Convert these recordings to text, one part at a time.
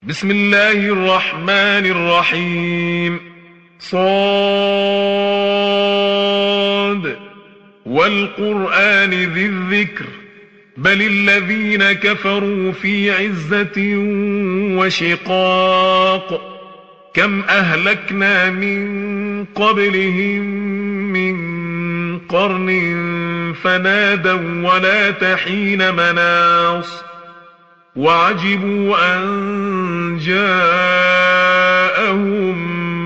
بسم الله الرحمن الرحيم صاد والقرآن ذي الذكر بل الذين كفروا في عزة وشقاق كم أهلكنا من قبلهم من قرن فنادوا ولا تحين مناص وعجبوا أن جاءهم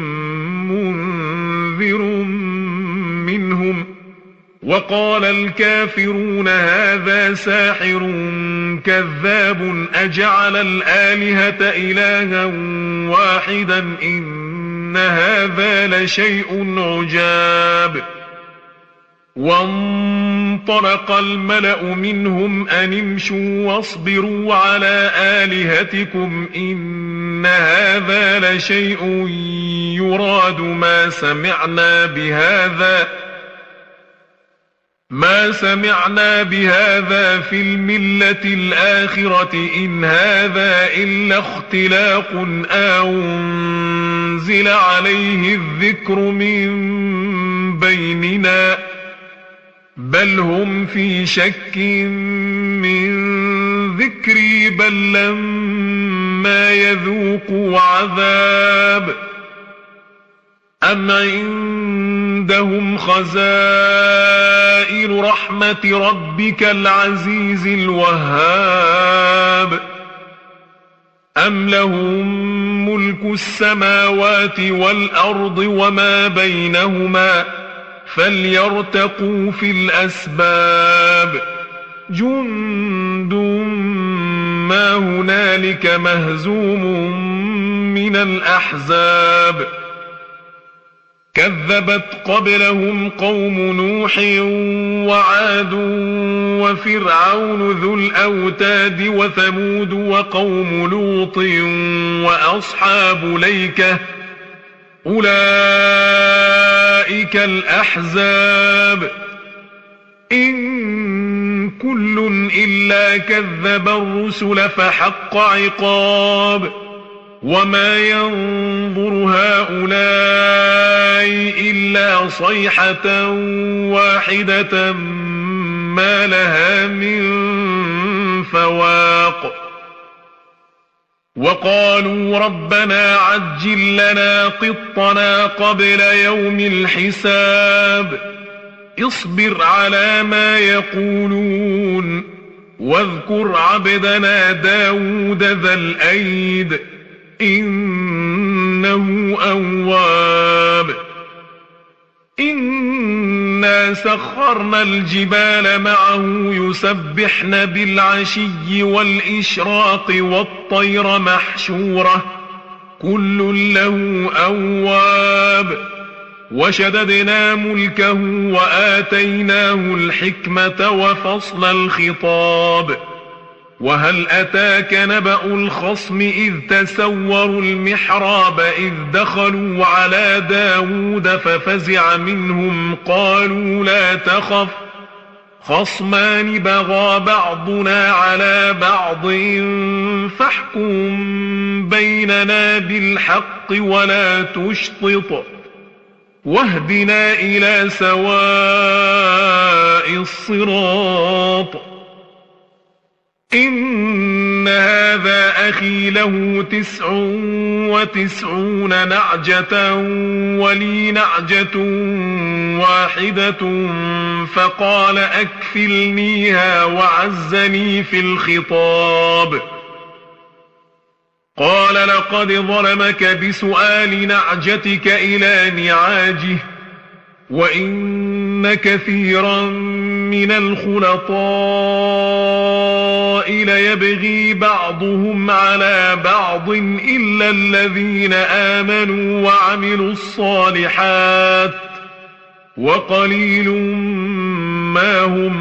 منذر منهم وقال الكافرون هذا ساحر كذاب أجعل الآلهة إلها واحدا إن هذا لشيء عجاب وانطلق الملأ منهم أن امشوا واصبروا على آلهتكم إن هذا لشيء يراد ما سمعنا بهذا في الملة الآخرة إن هذا إلا اختلاق أنزل عليه الذكر من بيننا بل هم في شك من ذكري بل لما يذوقوا عذاب أم عندهم خزائن رحمة ربك العزيز الوهاب أم لهم ملك السماوات والأرض وما بينهما فليرتقوا في الأسباب جند ما هنالك مهزوم من الأحزاب كذبت قبلهم قوم نوح وعاد وفرعون ذو الأوتاد وثمود وقوم لوط وأصحاب الأيكة أولئك الأحزاب إن كل إلا كذب الرسل فحق عقاب وما ينظر هؤلاء إلا صيحة واحدة ما لها من فواق وقالوا ربنا عجل لنا قطنا قبل يوم الحساب اصبر على ما يقولون واذكر عبدنا داود ذا الأيد إنه أواب إنا سخرنا الجبال معه يسبحن بالعشي والإشراق والطير محشورة كل له أواب وشددنا ملكه وآتيناه الحكمة وفصل الخطاب وهل أتاك نبأ الخصم إذ تسوروا المحراب إذ دخلوا على داود ففزع منهم قالوا لا تخف خصمان بغى بعضنا على بعض فاحكم بيننا بالحق ولا تشطط واهدنا إلى سواء الصراط إن هذا أخي له 99 نعجة ولي نعجة واحدة فقال أكفلنيها وعزني في الخطاب قال لقد ظلمك بسؤال نعجتك إلى نعاجه وإن كثيرا من الخلطاء ليبغي بعضهم على بعض إلا الذين آمنوا وعملوا الصالحات وقليل ما هم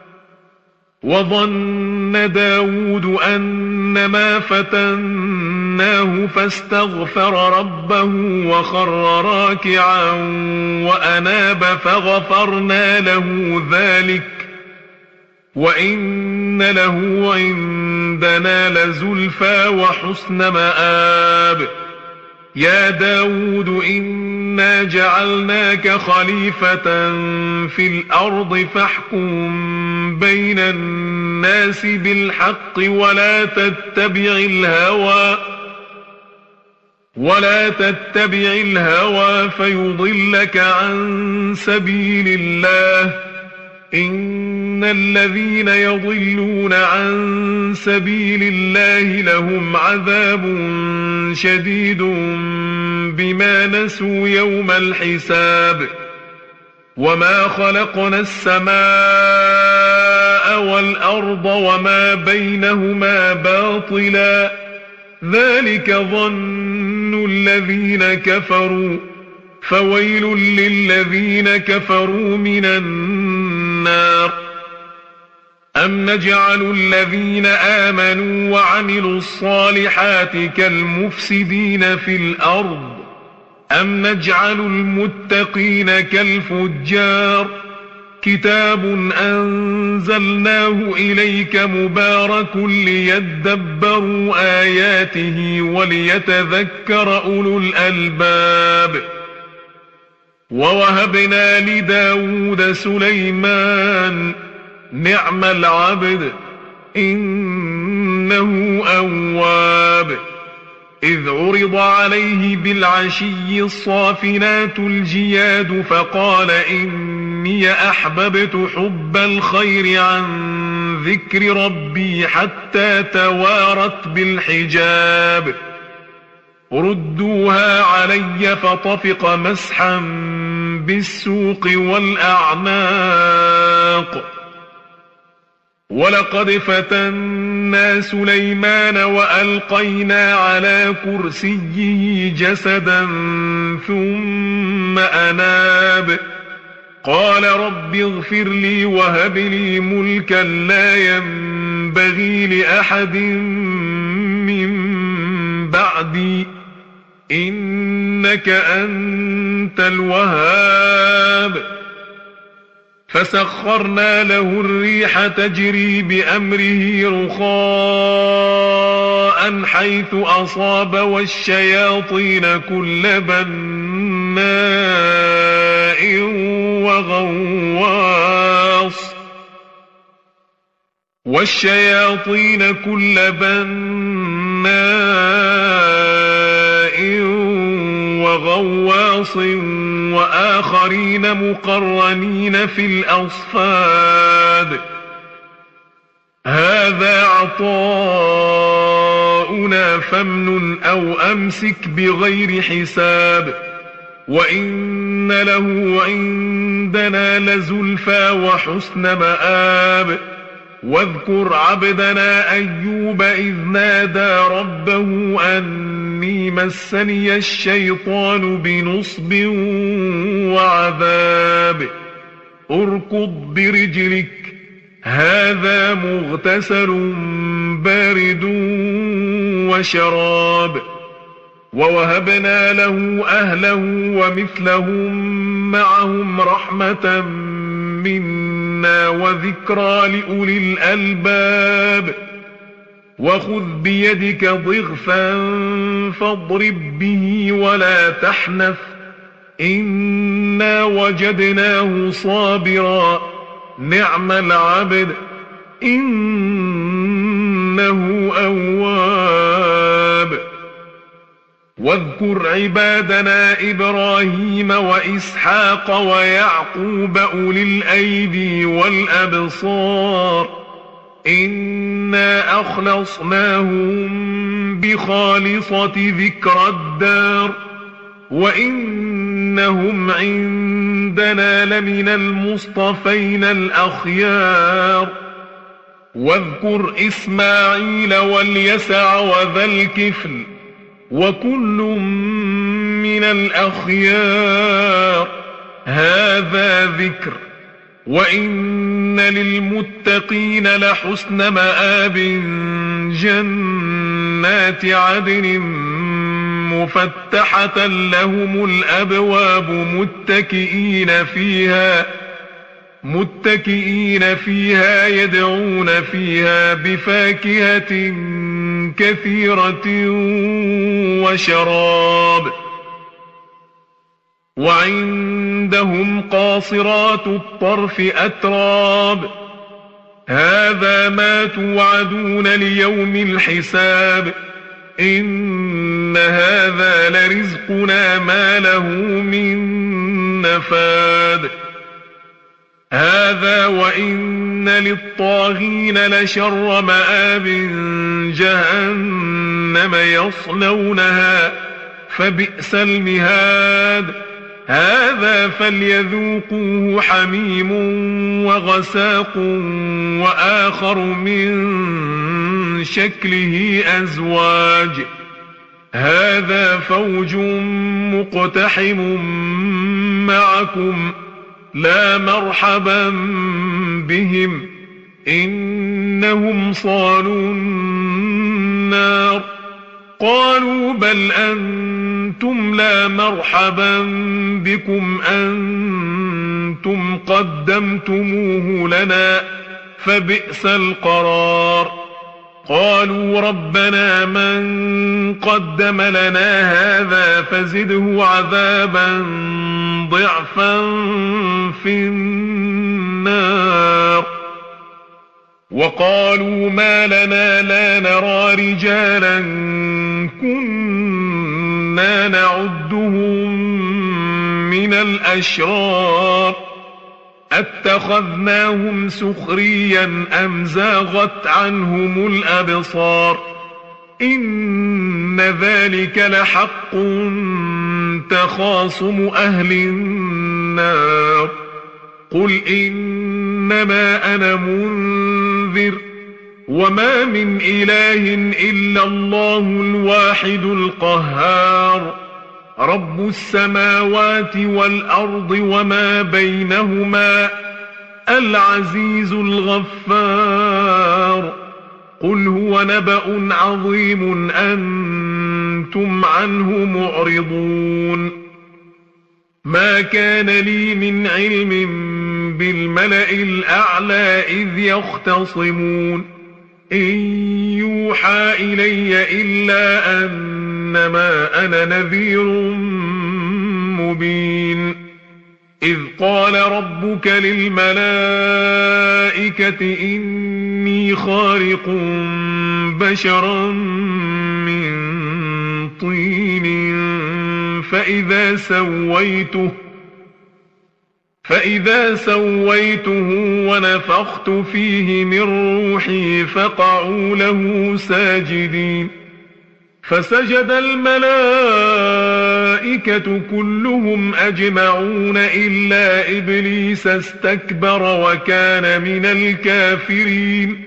وظن داود أنما فتناه فاستغفر ربه وخر راكعا وأناب فغفرنا له ذلك وإن له عندنا عندنا لزلفى وحسن مآب يا داود إنا جعلناك خليفة في الأرض فاحكم بين الناس بالحق ولا تتبع الهوى فيضلك عن سبيل الله إن الذين يضلون عن سبيل الله لهم عذاب شديد بما نسوا يوم الحساب وما خلقنا السماء والأرض وما بينهما باطلا ذلك ظن الذين كفروا فويل للذين كفروا من النار أم نجعل الذين آمنوا وعملوا الصالحات كالمفسدين في الأرض أم نجعل المتقين كالفجار كتاب أنزلناه إليك مبارك ليدبروا آياته وليتذكر أولو الألباب ووهبنا لداود سليمان نعم العبد إنه أواب إذ عرض عليه بالعشي الصافنات الجياد فقال إني أحببت حب الخير عن ذكر ربي حتى توارت بالحجاب ردوها علي فطفق مسحا بالسوق والأعناق ولقد فتنا سليمان وألقينا على كرسيه جسدا ثم أناب قال رب اغفر لي وهب لي ملكا لا ينبغي لأحد من بعدي إنك أنت الوهاب فسخرنا له الريح تجري بأمره رخاء حيث أصاب والشياطين كل بناء وغواص وآخرين مقرنين في الأصفاد هذا عطاؤنا فامنن أو أمسك بغير حساب وإن له عندنا لزلفى وحسن مآب واذكر عبدنا أيوب إذ نادى ربه أني مسني الشيطان بنصب وعذاب اركض برجلك هذا مغتسل بارد وشراب ووهبنا له أهله ومثلهم معهم رحمة منا وذكرى لأولي الألباب وخذ بيدك ضغثا فاضرب به ولا تحنث إنا وجدناه صابرا نعم العبد إنه أواب واذكر عبادنا إبراهيم وإسحاق ويعقوب أولي الأيدي والأبصار إنا أخلصناهم بخالصة ذكر الدار وإنهم عندنا لمن المصطفين الأخيار واذكر إسماعيل واليسع وذا الكفل وكل من الأخيار هذا ذكر وإن للمتقين لحسن مآب جنات عدن مفتحة متكئين فيها يدعون فيها بفاكهة كثيرة وشراب. وعندهم قاصرات الطرف أتراب. هذا ما توعدون ليوم الحساب. إن هذا لرزقنا ما له من نفاد. هذا وإن للطاغين لشر مآب جهنم يصلونها فبئس المهاد. هذا فليذوقوه حميم وغساق وآخر من شكله أزواج. هذا فوج مقتحم معكم لا مرحبا بهم إنهم صالوا النار. قالوا بل أنتم لا مرحبا بكم أنتم قدمتموه لنا فبئس القرار. قالوا ربنا من قدم لنا هذا فزده عذابا ضعفا في النار. وقالوا ما لنا لا نرى رجالا كنا نعدهم من الأشرار أتخذناهم سخريا أم زاغت عنهم الأبصار. إن ذلك لحق تخاصم أهل النار. قل إنما أنا منذر وما من إله إلا الله الواحد القهار. رب السماوات والأرض وما بينهما العزيز الغفار. قل هو نبأ عظيم أنتم عنه معرضون. ما كان لي من علم بالملأ الأعلى إذ يختصمون. إن يوحى إلي إلا أنما أنا نذير مبين. إذ قال ربك للملائكة إني خالق بشرا من طين فإذا سويته ونفخت فيه من روحي فقعوا له ساجدين. فسجد الملائكة كلهم أجمعون إلا إبليس استكبر وكان من الكافرين.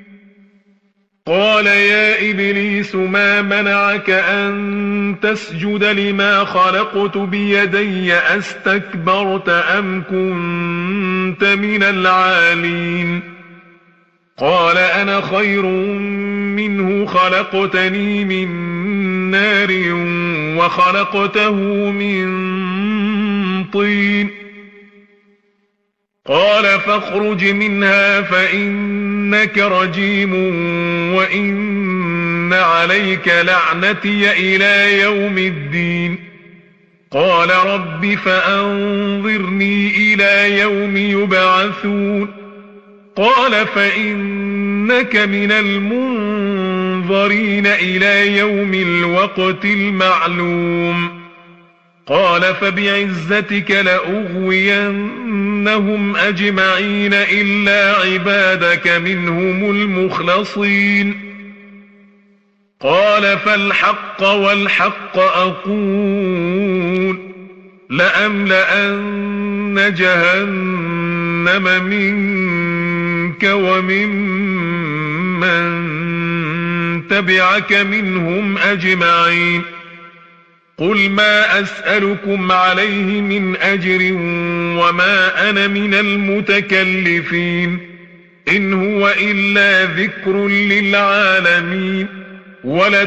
قال يا إبليس ما منعك أن تسجد لما خلقت بيدي أستكبرت أم كنت من العالين. قال أنا خير منه خلقتني من نار وخلقته من طين. قال فاخرج منها فإنك رجيم وإن عليك لعنتي إلى يوم الدين. قال رب فأنظرني إلى يوم يبعثون. قال فإنك من المنظرين إلى يوم الوقت المعلوم. قال فبعزتك لأغوينهم أجمعين إلا عبادك منهم المخلصين. قال فالحق والحق أقول لأملأن جهنم منك وممن تبعك منهم أجمعين. قل ما أسألكم عليه من أجر وما أنا من المتكلفين إن هو إلا ذكر للعالمين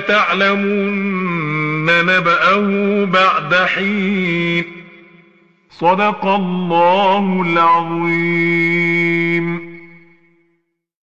ولتعلمن نبأه بعد حين. صدق الله العظيم.